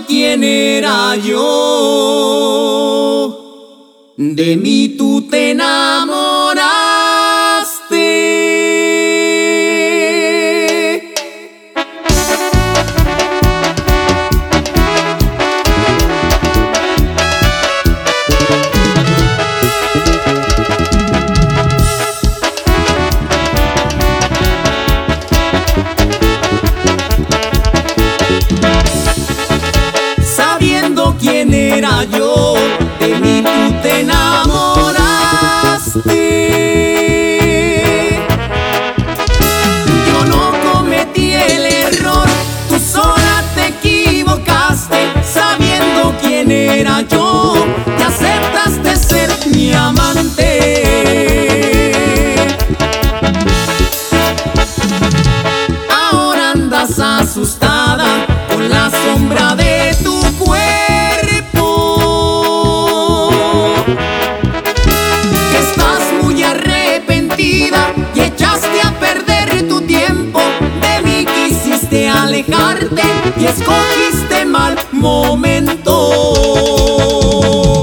quién era yo. De mí tú te enamoraste. Sabiendo quién era yo, de mí tú te enamoraste. Yo no cometí el error, tú sola te equivocaste. Sabiendo quién era yo, te aceptaste ser mi amante. Ahora andas asustada con la sombra de tu cuerpo, que estás muy arrepentida y echaste a perder tu tiempo. De mí quisiste alejarte y escogiste mal momento.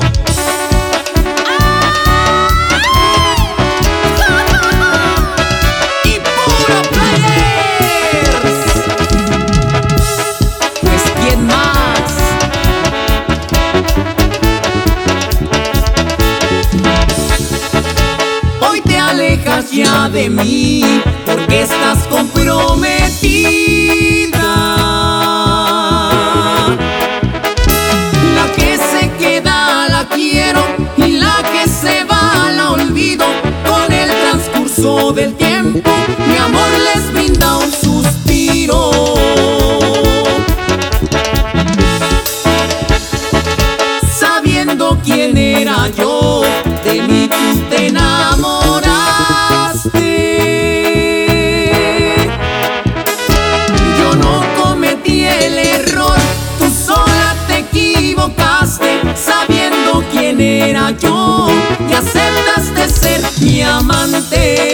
Y puro players, pues ¿quién más? Hoy te alejas ya de mí porque estás comprometida. La que se queda la quiero y la que se va la olvido. Con el transcurso del tiempo mi amor les brinda un suspiro. Sabiendo quién era yo, de mí tú te enamoraste. Yo no cometí el error, tú sola te equivocaste. Sabiendo quién era yo, y aceptaste ser mi amante.